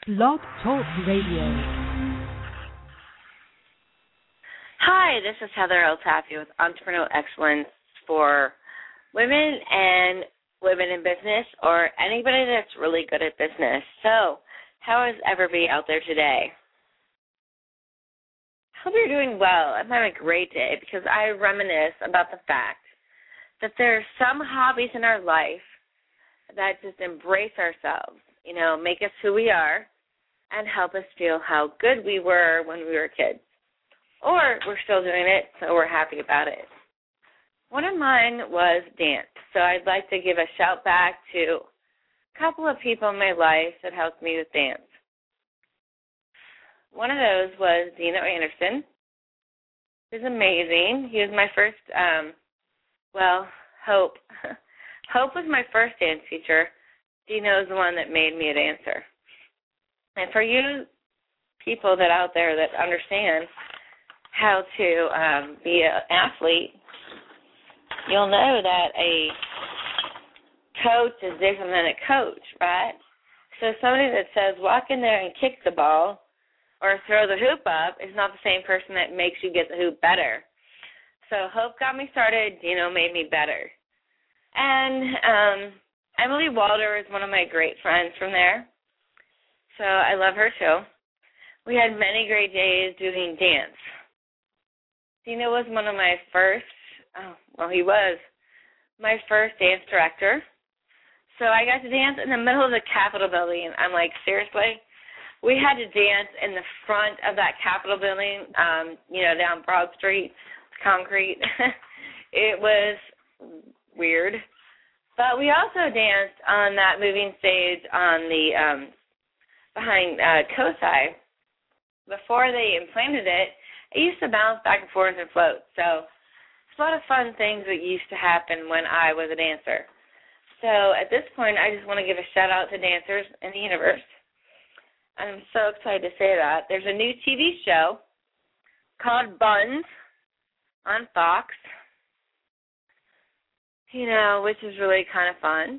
Blog Talk Radio. Hi, this is Heather Eltafi with Entrepreneurial Excellence for women and women in business, or anybody that's really good at business. So, how is everybody out there today? Hope you're doing well. I'm having a great day because I reminisce about the fact that there are some hobbies in our life that just embrace ourselves, make us who we are, and help us feel how good we were when we were kids. Or we're still doing it, so we're happy about it. One of mine was dance, so I'd like to give a shout back to a couple of people in my life that helped me with dance. One of those was Dino Anderson. He was amazing. He was my first, Hope. Hope was my first dance teacher. Dino is the one that made me a dancer. And for you people that out there that understand how to be an athlete, you'll know that a coach is different than a coach, right? So somebody that says walk in there and kick the ball or throw the hoop up is not the same person that makes you get the hoop better. So Hope got me started. Dino made me better. And Emily Walder is one of my great friends from there. So I love her too. We had many great days doing dance. Dino was one of my he was my first dance director. So I got to dance in the middle of the Capitol building. I'm like, seriously? We had to dance in the front of that Capitol building, down Broad Street, concrete. It was weird. But we also danced on that moving stage on the behind COSI. Before they implanted it, it used to bounce back and forth and float. So it's a lot of fun things that used to happen when I was a dancer. So at this point, I just want to give a shout-out to dancers in the universe. I'm so excited to say that. There's a new TV show called Buns on Fox, which is really kind of fun,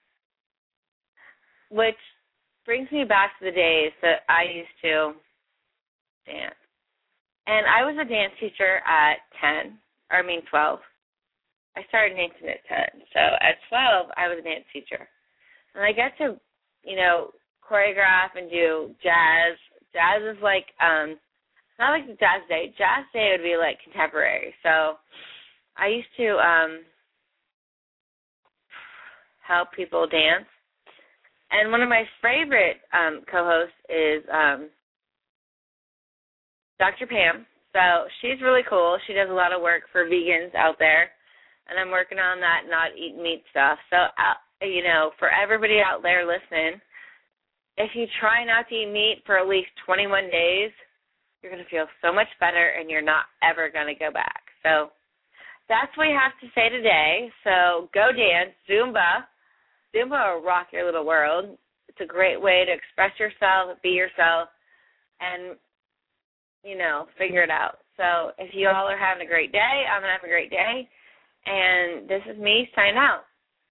which brings me back to the days that I used to dance. And I was a dance teacher at 12. I started dancing at 10. So at 12, I was a dance teacher. And I got to, choreograph and do jazz. Jazz is like, not like the jazz day. Jazz day would be like contemporary. So I used to help people dance. And one of my favorite co-hosts is Dr. Pam. So she's really cool. She does a lot of work for vegans out there. And I'm working on that not eat meat stuff. So, for everybody out there listening, if you try not to eat meat for at least 21 days, you're going to feel so much better and you're not ever going to go back. So that's what we have to say today. So go dance, Zumba. Zumba will rock your little world. It's a great way to express yourself, be yourself, and, figure it out. So if you all are having a great day, I'm going to have a great day. And this is me signing out.